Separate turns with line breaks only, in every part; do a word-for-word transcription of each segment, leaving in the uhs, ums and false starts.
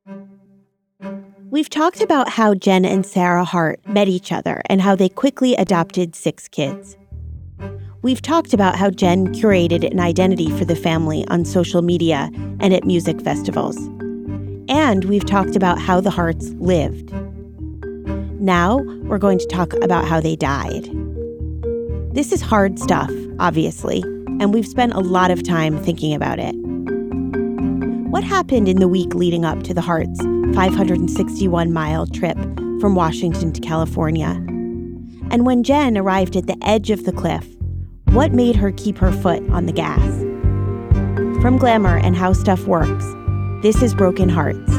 We've talked about how Jen and Sarah Hart met each other and how they quickly adopted six kids. We've talked about how Jen curated an identity for the family on social media and at music festivals. And we've talked about how the Harts lived. Now, we're going to talk about how they died. This is hard stuff, obviously, and we've spent a lot of time thinking about it. What happened in the week leading up to the Harts' five hundred sixty-one mile trip from Washington to California? And when Jen arrived at the edge of the cliff, what made her keep her foot on the gas? From Glamour and How Stuff Works, this is Broken Hearts.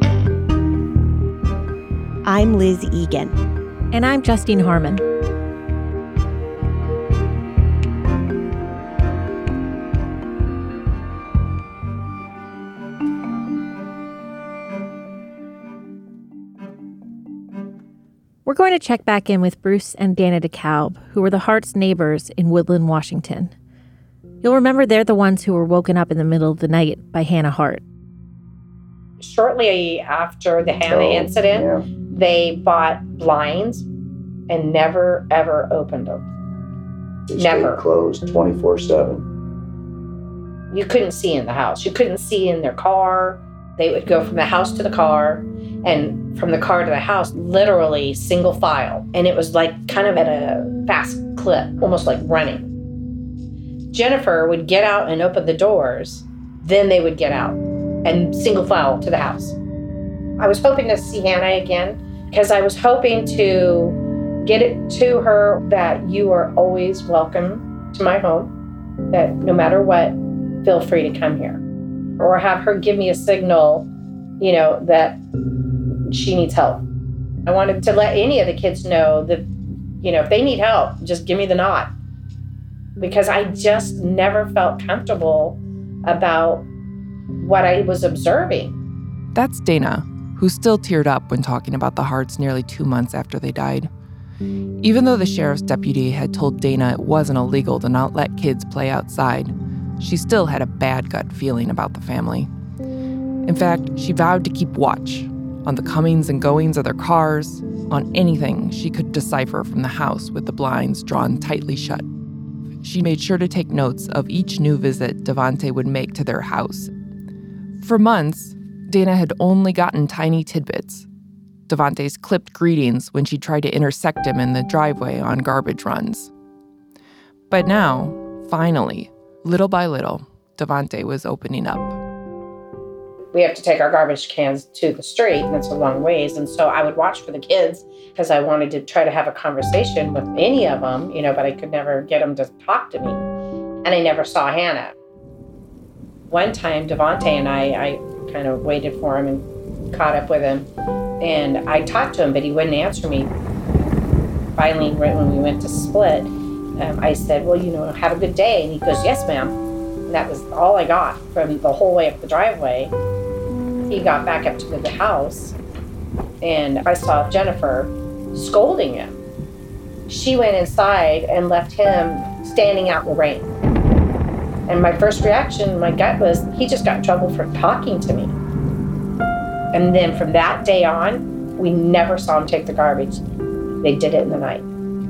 I'm Liz Egan.
And I'm Justine Harmon. We're going to check back in with Bruce and Dana DeKalb, who were the Harts' neighbors in Woodland, Washington. You'll remember they're the ones who were woken up in the middle of the night by Hannah Hart.
Shortly after the Hannah oh, incident, yeah. they bought blinds and never, ever opened them.
They
never.
Stayed closed twenty-four seven.
You couldn't see in the house. You couldn't see in their car. They would go from the house to the car, and from the car to the house, literally single file. And it was like kind of at a fast clip, almost like running. Jennifer would get out and open the doors, then they would get out and single file to the house. I was hoping to see Hannah again because I was hoping to get it to her that you are always welcome to my home, that no matter what, feel free to come here. Or have her give me a signal, you know, that she needs help. I wanted to let any of the kids know that, you know, if they need help, just give me the nod. Because I just never felt comfortable about what I was observing.
That's Dana, who still teared up when talking about the Harts nearly two months after they died. Even though the sheriff's deputy had told Dana it wasn't illegal to not let kids play outside, she still had a bad gut feeling about the family. In fact, she vowed to keep watch on the comings and goings of their cars, on anything she could decipher from the house with the blinds drawn tightly shut. She made sure to take notes of each new visit Devante would make to their house. For months, Dana had only gotten tiny tidbits. Devante's clipped greetings when she tried to intersect him in the driveway on garbage runs. But now, finally, little by little, Devante was opening up.
We have to take our garbage cans to the street, and it's a long ways. And so I would watch for the kids because I wanted to try to have a conversation with any of them, you know, but I could never get them to talk to me. And I never saw Hannah. One time, Devante and I, I kind of waited for him and caught up with him. And I talked to him, but he wouldn't answer me. Finally, right when we went to split, um, I said, well, you know, have a good day. And he goes, yes, ma'am. And that was all I got from the whole way up the driveway. He got back up to the house, and I saw Jennifer scolding him. She went inside and left him standing out in the rain. And my first reaction, my gut was, he just got in trouble for talking to me. And then from that day on, we never saw him take the garbage. They did it in the night.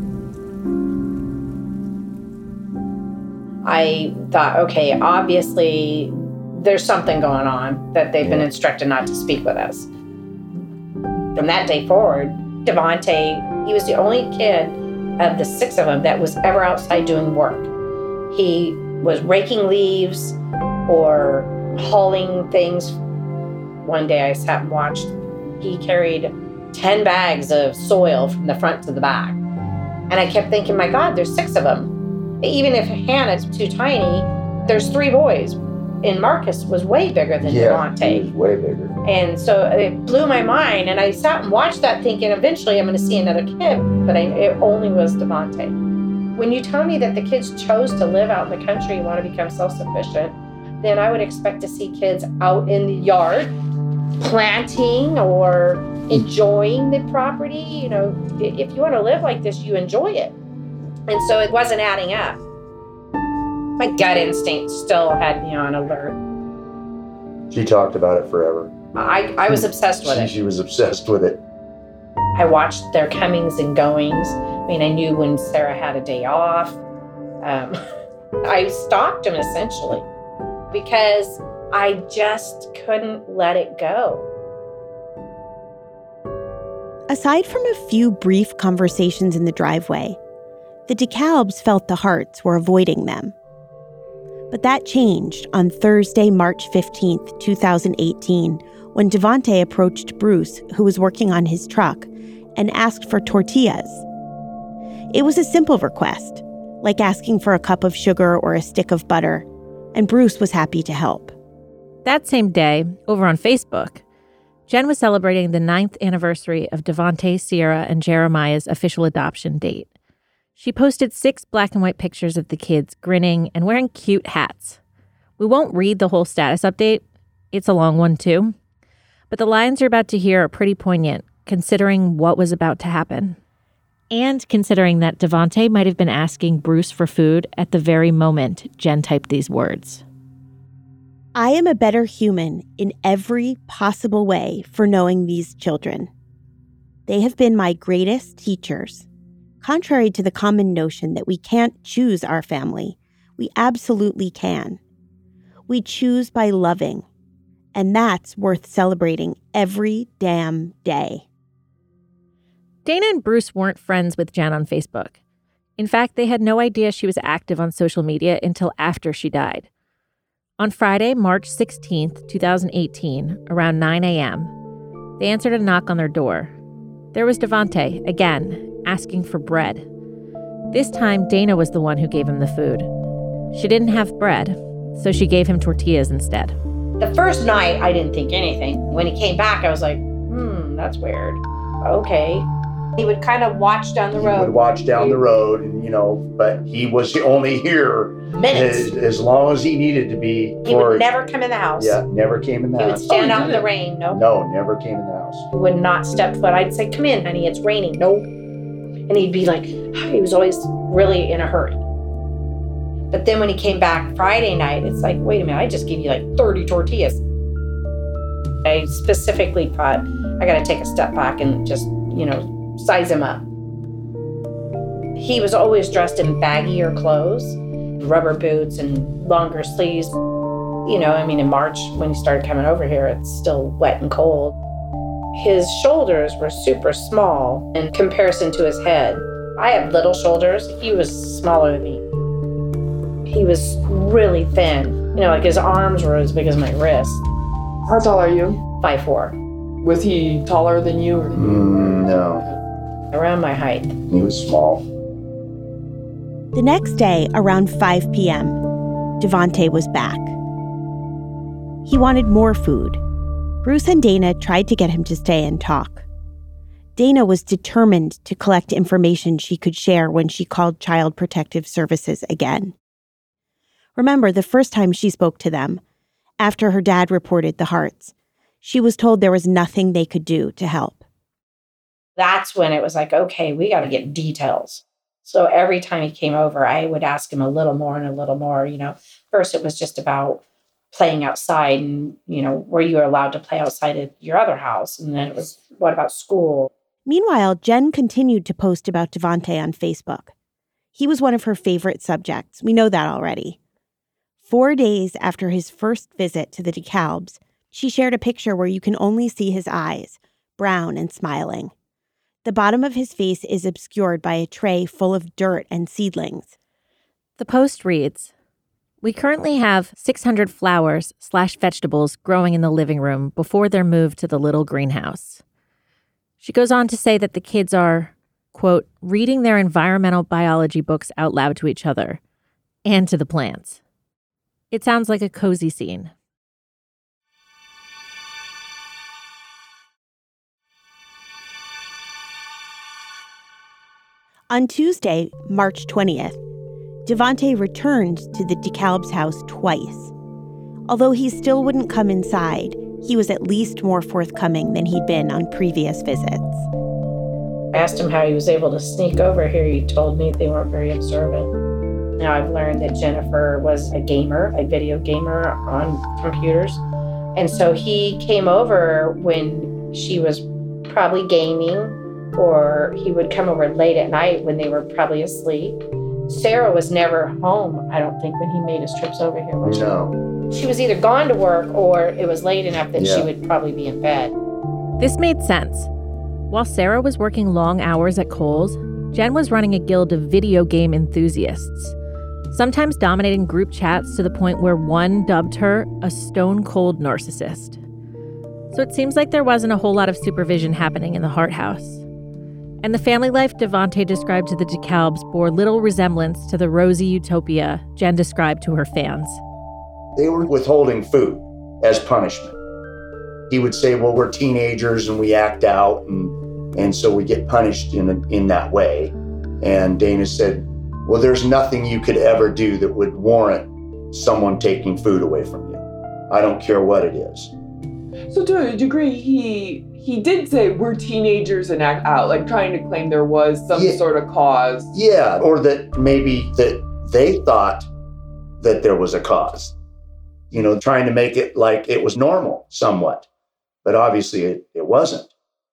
I thought, okay, obviously there's something going on that they've been instructed not to speak with us. From that day forward, Devante, he was the only kid of the six of them that was ever outside doing work. He was raking leaves or hauling things. One day I sat and watched. He carried ten bags of soil from the front to the back. And I kept thinking, my God, there's six of them. Even if Hannah's too tiny, there's three boys. And Marcus was way bigger than
yeah,
Devante.
He was way bigger.
And so it blew my mind. And I sat and watched that thinking eventually I'm going to see another kid. But I, it only was Devante. When you tell me that the kids chose to live out in the country and want to become self-sufficient, then I would expect to see kids out in the yard planting or enjoying the property. You know, if you want to live like this, you enjoy it. And so it wasn't adding up. My gut instinct still had me on alert.
She talked about it forever.
I, I was obsessed with
she,
it.
She was obsessed with it.
I watched their comings and goings. I mean, I knew when Sarah had a day off. Um, I stalked him, essentially, because I just couldn't let it go.
Aside from a few brief conversations in the driveway, the DeKalbs felt the Harts were avoiding them. But that changed on Thursday, March fifteenth, twenty eighteen, when Devontae approached Bruce, who was working on his truck, and asked for tortillas. It was a simple request, like asking for a cup of sugar or a stick of butter, and Bruce was happy to help.
That same day, over on Facebook, Jen was celebrating the ninth anniversary of Devontae, Sierra, and Jeremiah's official adoption date. She posted six black and white pictures of the kids grinning and wearing cute hats. We won't read the whole status update. It's a long one, too. But the lines you're about to hear are pretty poignant, considering what was about to happen. And considering that Devontae might have been asking Bruce for food at the very moment Jen typed these words.
I am a better human in every possible way for knowing these children. They have been my greatest teachers. Contrary to the common notion that we can't choose our family, we absolutely can. We choose by loving, and that's worth celebrating every damn day.
Dana and Bruce weren't friends with Jen on Facebook. In fact, they had no idea she was active on social media until after she died. On Friday, March sixteenth, twenty eighteen, around nine a.m., they answered a knock on their door. There was Devontae, again, asking for bread. This time, Dana was the one who gave him the food. She didn't have bread, so she gave him tortillas instead.
The first night, I didn't think anything. When he came back, I was like, hmm, that's weird. Okay. He would kind of watch down the road.
He would watch down the road, and you know, but he was only here
minutes
as, as long as he needed to be.
He
for,
would never come in the house.
Yeah, never came in the
he
house.
He would stand
oh,
out in the rain. No.
No, never came in the house.
He would not step foot. I'd say, come in, honey, it's raining. No. And he'd be like, he was always really in a hurry. But then when he came back Friday night, it's like, wait a minute, I just gave you like thirty tortillas. I specifically thought, I got to take a step back and just, you know, size him up. He was always dressed in baggier clothes, rubber boots and longer sleeves. You know, I mean, in March, when he started coming over here, it's still wet and cold. His shoulders were super small in comparison to his head. I have little shoulders. He was smaller than me. He was really thin. You know, like his arms were as big as my wrist.
How tall are you?
five foot four.
Was he taller than you? Or?
Mm, no.
Around my height.
He was small.
The next day, around five p.m., Devontae was back. He wanted more food. Bruce and Dana tried to get him to stay and talk. Dana was determined to collect information she could share when she called Child Protective Services again. Remember, the first time she spoke to them, after her dad reported the Harts, she was told there was nothing they could do to help.
That's when it was like, okay, we got to get details. So every time he came over, I would ask him a little more and a little more. You know, first it was just about playing outside and, you know, were you allowed to play outside at your other house? And then it was, what about school?
Meanwhile, Jen continued to post about Devontae on Facebook. He was one of her favorite subjects. We know that already. Four days after his first visit to the DeKalbs, she shared a picture where you can only see his eyes, brown and smiling. The bottom of his face is obscured by a tray full of dirt and seedlings.
The post reads, "We currently have six hundred flowers slash vegetables growing in the living room before they're moved to the little greenhouse." She goes on to say that the kids are, quote, reading their environmental biology books out loud to each other and to the plants. It sounds like a cozy scene.
On Tuesday, March twentieth, Devontae returned to the DeKalb's house twice. Although he still wouldn't come inside, he was at least more forthcoming than he'd been on previous visits.
I asked him how he was able to sneak over here. He told me they weren't very observant. Now I've learned that Jennifer was a gamer, a video gamer on computers. And so he came over when she was probably gaming, or he would come over late at night when they were probably asleep. Sarah was never home, I don't think, when he made his trips over here. Was
No.
She? she was either gone to work or it was late enough that
Yeah.
she would probably be in bed.
This made sense. While Sarah was working long hours at Kohl's, Jen was running a guild of video game enthusiasts, sometimes dominating group chats to the point where one dubbed her a stone-cold narcissist. So it seems like there wasn't a whole lot of supervision happening in the Hart house. And the family life Devante described to the DeKalbs bore little resemblance to the rosy utopia Jen described to her fans.
They were withholding food as punishment. He would say, well, we're teenagers and we act out, and, and so we get punished in, in that way. And Dana said, well, there's nothing you could ever do that would warrant someone taking food away from you. I don't care what it is.
So to a degree, he he did say we're teenagers and act out, like trying to claim there was some
Yeah.
sort of cause.
Yeah, or that maybe that they thought that there was a cause. You know, trying to make it like it was normal somewhat. But obviously it, it wasn't.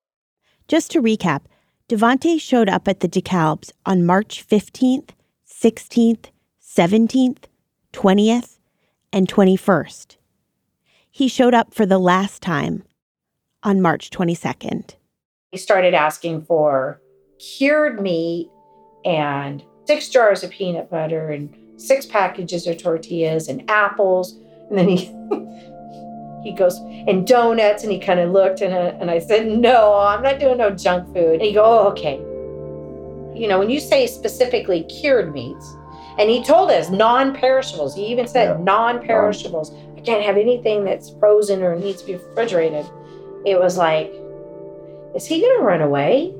Just to recap, Devante showed up at the DeKalbs on March fifteenth, sixteenth, seventeenth, twentieth, and twenty-first. He showed up for the last time on March twenty-second.
He started asking for cured meat and six jars of peanut butter and six packages of tortillas and apples. And then he he goes, and donuts. And he kind of looked, and, uh, and I said, no, I'm not doing no junk food. And he go, oh, okay. You know, when you say specifically cured meats, and he told us non-perishables. He even said
Yeah.
non-perishables. I can't have anything that's frozen or needs to be refrigerated. It was like, is he going to run away?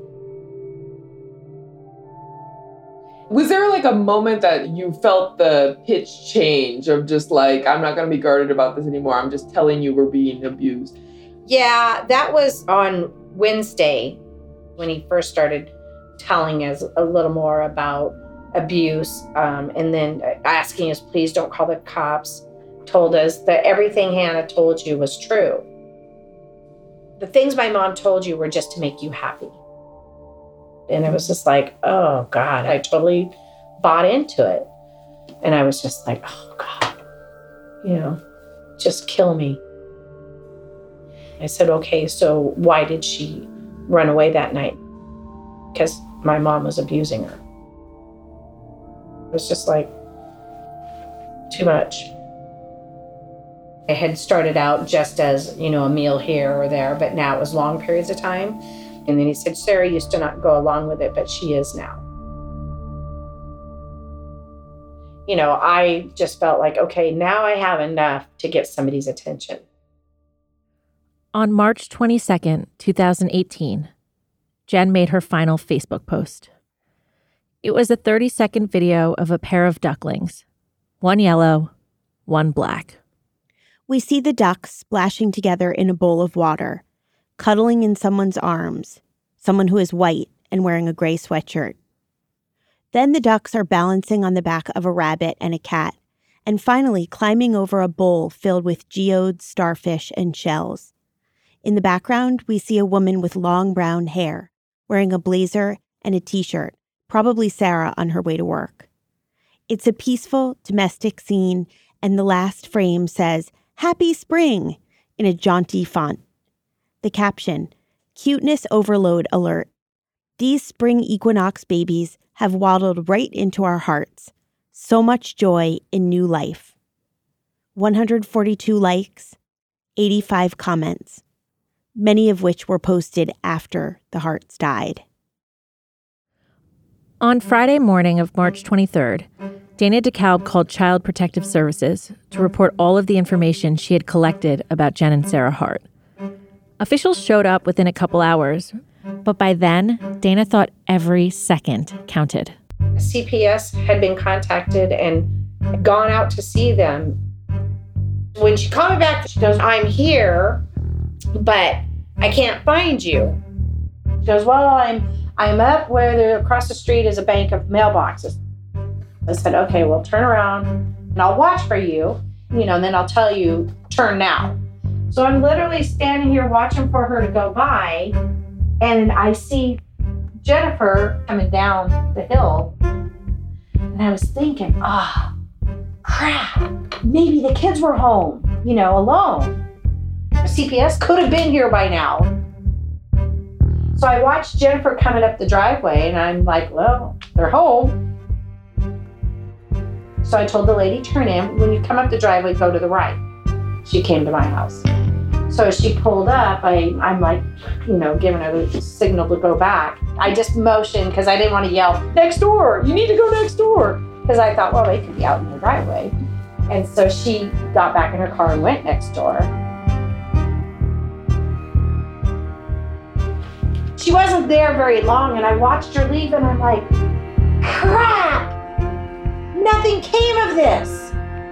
Was there like a moment that you felt the pitch change of just like, I'm not going to be guarded about this anymore. I'm just telling you we're being abused?
Yeah, that was on Wednesday when he first started telling us a little more about abuse, um, and then asking us, please don't call the cops. Told us that everything Hannah told you was true. The things my mom told you were just to make you happy. And it was just like, oh God, I totally bought into it. And I was just like, oh God, you know, just kill me. I said, okay, so why did she run away that night? Because my mom was abusing her. It was just like, too much. I had started out just as, you know, a meal here or there, but now it was long periods of time. And then he said, Sarah used to not go along with it, but she is now. You know, I just felt like, okay, now I have enough to get somebody's attention.
On March twenty-second, twenty eighteen, Jen made her final Facebook post. It was a thirty-second video of a pair of ducklings, one yellow, one black.
We see the ducks splashing together in a bowl of water, cuddling in someone's arms, someone who is white and wearing a gray sweatshirt. Then the ducks are balancing on the back of a rabbit and a cat, and finally climbing over a bowl filled with geodes, starfish, and shells. In the background, we see a woman with long brown hair, wearing a blazer and a t-shirt, probably Sarah on her way to work. It's a peaceful, domestic scene, and the last frame says, Happy Spring, in a jaunty font. The caption, Cuteness Overload Alert. These spring equinox babies have waddled right into our hearts. So much joy in new life. one hundred forty-two likes, eighty-five comments, many of which were posted after the Harts died.
On Friday morning of March twenty-third, Dana DeKalb called Child Protective Services to report all of the information she had collected about Jen and Sarah Hart. Officials showed up within a couple hours, but by then, Dana thought every second counted.
C P S had been contacted and gone out to see them. When she called me back, she goes, I'm here, but I can't find you. She goes, well, I'm I'm up where the, across the street is a bank of mailboxes. I said, okay, well, turn around and I'll watch for you, you know, and then I'll tell you, turn now. So I'm literally standing here watching for her to go by, and I see Jennifer coming down the hill. And I was thinking, ah, oh, crap, maybe the kids were home, you know, alone. C P S could have been here by now. So I watched Jennifer coming up the driveway, and I'm like, well, they're home. So I told the lady, turn in. When you come up the driveway, go to the right. She came to my house. So as she pulled up, I, I'm like, you know, giving her the signal to go back. I just motioned because I didn't want to yell, next door, you need to go next door. Because I thought, well, they could be out in the driveway. And so she got back in her car and went next door. She wasn't there very long, and I watched her leave, and I'm like, crap, nothing came of this.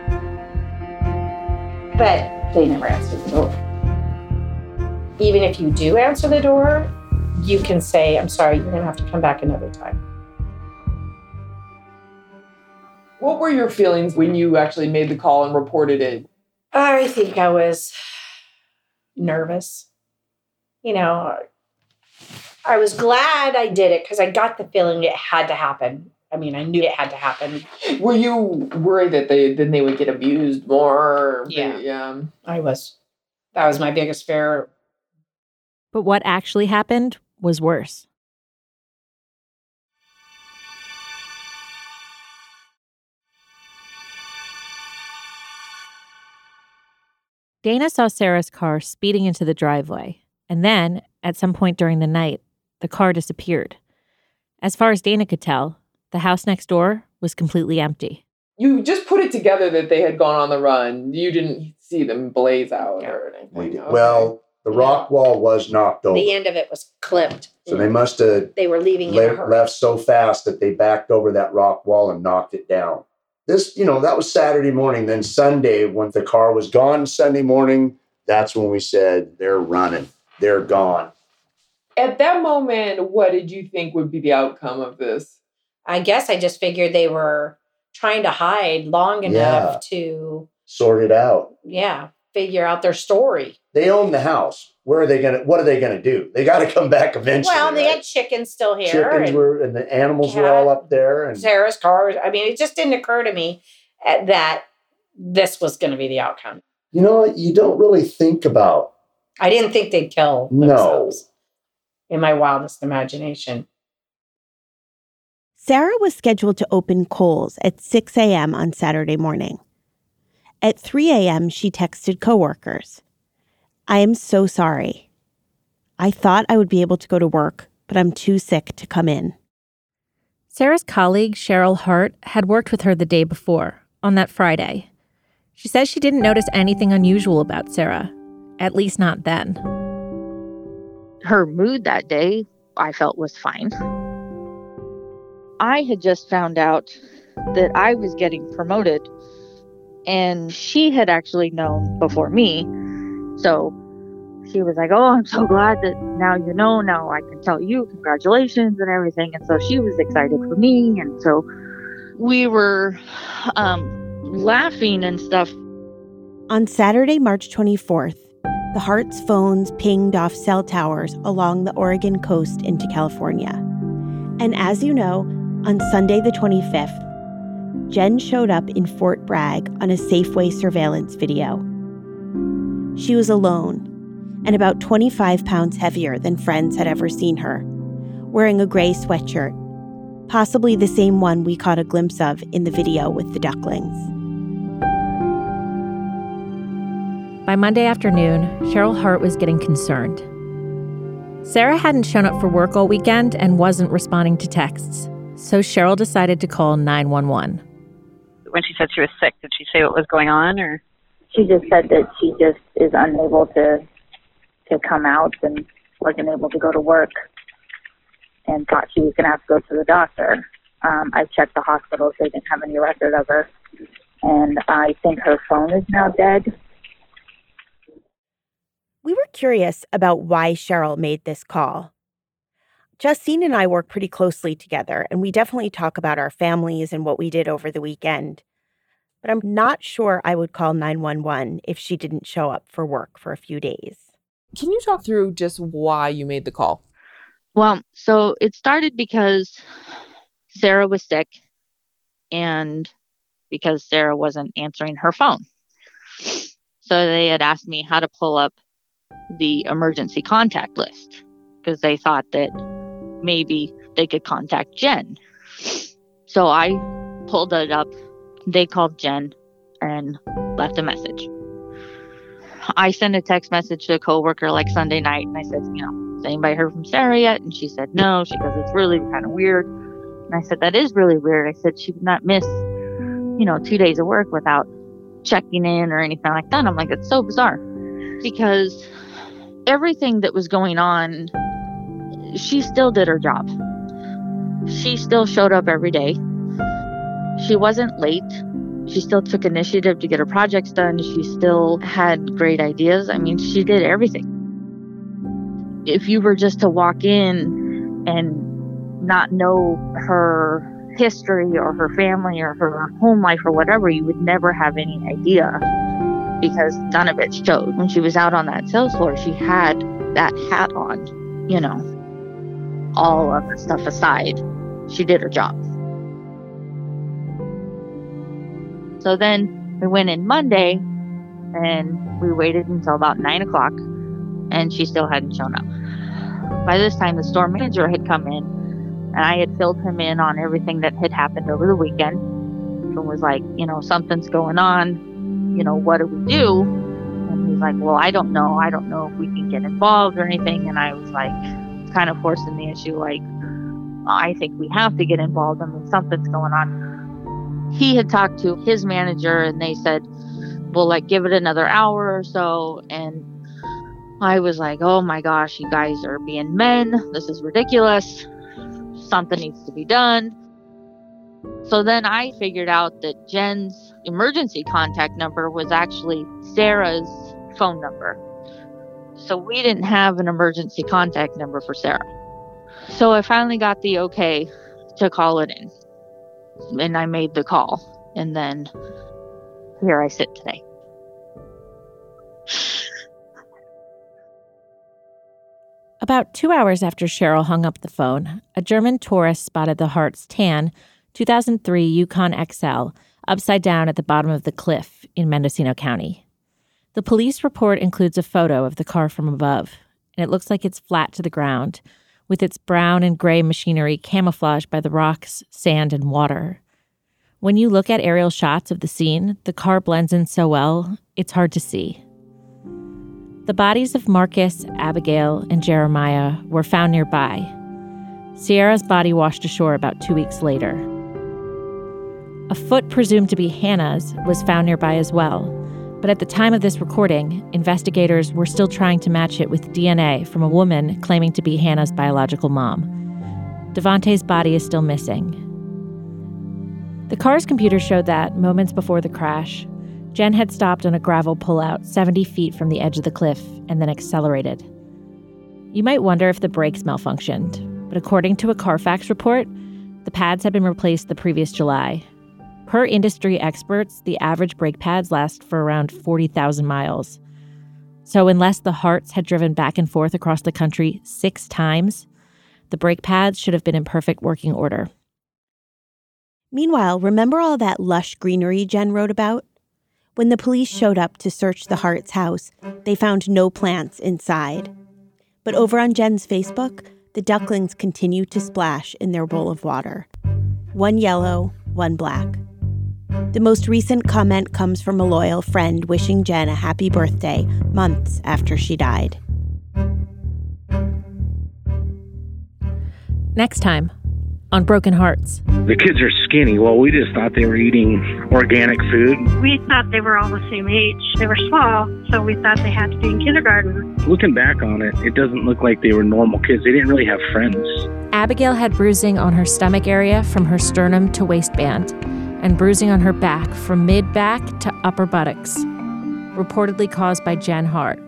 But they never answered the door. Even if you do answer the door, you can say, I'm sorry, you're going to have to come back another time.
What were your feelings when you actually made the call and reported it?
I think I was nervous. You know, I was glad I did it because I got the feeling it had to happen. I mean, I knew it had to happen.
Were you worried that they then they would get abused more?
Yeah.
They, yeah.
I was. That was my biggest fear.
But what actually happened was worse. Dana saw Sarah's car speeding into the driveway, and then, at some point during the night, the car disappeared. As far as Dana could tell, the house next door was completely empty.
You just put it together that they had gone on the run. You didn't see them blaze out or anything.
We did.
Okay.
Well, the rock wall was knocked over.
The end of it was clipped.
So they must have
They were leaving in a
le-
hurry.
left so fast that they backed over that rock wall and knocked it down. This, you know, that was Saturday morning. Then Sunday, when the car was gone Sunday morning, that's when we said, they're running. They're gone.
At that moment, what did you think would be the outcome of this?
I guess I just figured they were trying to hide long enough
Yeah.
to,
Sort it out.
yeah, figure out their story.
They own the house. Where are they going to, what are they going to do? They got to come back eventually.
Well, they
right?
had chickens still here.
Chickens
and
were, and the animals were
cat,
all up there. And
Sarah's car. was- I mean, it just didn't occur to me uh, that this was going to be the outcome.
you know what? You don't really think about.
I didn't think they'd kill
No.
themselves in my wildest imagination.
Sarah was scheduled to open Kohl's at six a.m. on Saturday morning. At three a.m., she texted coworkers, I am so sorry. I thought I would be able to go to work, but I'm too sick to come in.
Sarah's colleague, Cheryl Hart, had worked with her the day before, on that Friday. She says she didn't notice anything unusual about Sarah, at least not then.
Her mood that day, I felt, was fine. I had just found out that I was getting promoted, and she had actually known before me. So she was like, oh, I'm so glad that now you know, now I can tell you congratulations and everything. And so she was excited for me. And so we were um, laughing and stuff.
On Saturday, March twenty-fourth, the Harts' phones pinged off cell towers along the Oregon coast into California. And as you know, on Sunday the twenty-fifth, Jen showed up in Fort Bragg on a Safeway surveillance video. She was alone and about twenty-five pounds heavier than friends had ever seen her, wearing a gray sweatshirt, possibly the same one we caught a glimpse of in the video with the ducklings.
By Monday afternoon, Cheryl Hart was getting concerned. Sarah hadn't shown up for work all weekend and wasn't responding to texts, so Cheryl decided to call nine one one.
When she said she was sick, did she say what was going on, or?
She just said that she just is unable to to come out and wasn't able to go to work and thought she was going to have to go to the doctor. Um, I checked the hospitals. They didn't have any record of her. And I think her phone is now dead.
We were curious about why Cheryl made this call. Justine and I work pretty closely together, and we definitely talk about our families and what we did over the weekend. but I'm not sure I would call nine one one if she didn't show up for work for a few days.
Can you talk through just why you made the call?
Well, so it started because Sarah was sick and because Sarah wasn't answering her phone. So they had asked me how to pull up the emergency contact list because they thought that maybe they could contact Jen. So I pulled it up. They called Jen and left a message. I sent a text message to a coworker like Sunday night, and I said, you know, has anybody heard from Sarah yet? And she said, no. She goes, it's really kind of weird. And I said, that is really weird. I said, she would not miss, you know, two days of work without checking in or anything like that. I'm like, it's so bizarre because everything that was going on, she still did her job. She still showed up every day. She wasn't late. She still took initiative to get her projects done. She still had great ideas. I mean, she did everything. If you were just to walk in and not know her history or her family or her home life or whatever, you would never have any idea because none of it showed. When she was out on that sales floor, she had that hat on, you know, all of the stuff aside. She did her job. So then we went in Monday and we waited until about nine o'clock and she still hadn't shown up. By this time, the store manager had come in and I had filled him in on everything that had happened over the weekend and was like, you know, something's going on. You know, what do we do? And he's like, well, I don't know. I don't know if we can get involved or anything. And I was like, kind of forcing the issue, like, I think we have to get involved. I mean, something's going on. He had talked to his manager and they said, well, like, give it another hour or so. And I was like, oh my gosh, you guys are being men. This is ridiculous. Something needs to be done. So then I figured out that Jen's emergency contact number was actually Sarah's phone number. So we didn't have an emergency contact number for Sarah. So I finally got the okay to call it in. And I made the call. And then here I sit today.
About two hours after Cheryl hung up the phone, a German tourist spotted the Hart's tan two thousand three Yukon X L upside down at the bottom of the cliff in Mendocino County. The police report includes a photo of the car from above, and it looks like it's flat to the ground, with its brown and gray machinery camouflaged by the rocks, sand, and water. When you look at aerial shots of the scene, the car blends in so well, it's hard to see. The bodies of Marcus, Abigail, and Jeremiah were found nearby. Sierra's body washed ashore about two weeks later. A foot presumed to be Hannah's was found nearby as well, but at the time of this recording, investigators were still trying to match it with D N A from a woman claiming to be Hannah's biological mom. Devontae's body is still missing. The car's computer showed that, moments before the crash, Jen had stopped on a gravel pullout seventy feet from the edge of the cliff and then accelerated. You might wonder if the brakes malfunctioned, but according to a Carfax report, the pads had been replaced the previous July. Per industry experts, the average brake pads last for around forty thousand miles. So unless the Harts had driven back and forth across the country six times, the brake pads should have been in perfect working order.
Meanwhile, remember all that lush greenery Jen wrote about? When the police showed up to search the Harts' house, they found no plants inside. But over on Jen's Facebook, the ducklings continue to splash in their bowl of water. One yellow, one black. The most recent comment comes from a loyal friend wishing Jen a happy birthday months after she died.
Next time on Broken Hearts.
The kids are skinny. Well, we just thought they were eating organic food.
We thought they were all the same age. They were small, so we thought they had to be in kindergarten.
Looking back on it, it doesn't look like they were normal kids. They didn't really have friends.
Abigail had bruising on her stomach area from her sternum to waistband, and bruising on her back from mid-back to upper buttocks, reportedly caused by Jen Hart.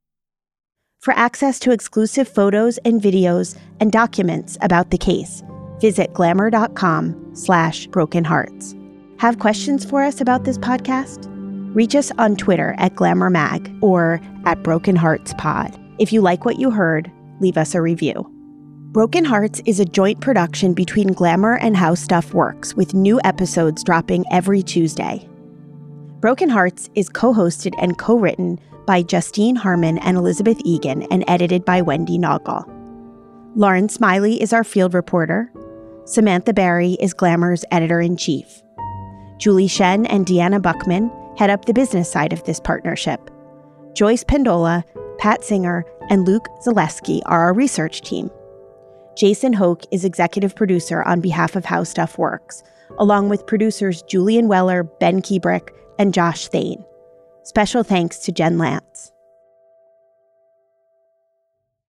For access to exclusive photos and videos and documents about the case, visit glamour.com slash broken hearts. Have questions for us about this podcast? Reach us on Twitter at GlamourMag or at Broken Hearts Pod. If you like what you heard, leave us a review. Broken Hearts is a joint production between Glamour and How Stuff Works, with new episodes dropping every Tuesday. Broken Hearts is co-hosted and co-written by Justine Harmon and Elizabeth Egan and edited by Wendy Naugle. Lauren Smiley is our field reporter. Samantha Barry is Glamour's editor-in-chief. Julie Shen and Deanna Buckman head up the business side of this partnership. Joyce Pendola, Pat Singer, and Luke Zaleski are our research team. Jason Hoke is executive producer on behalf of How Stuff Works, along with producers Julian Weller, Ben Kiebrick, and Josh Thane. Special thanks to Jen Lance.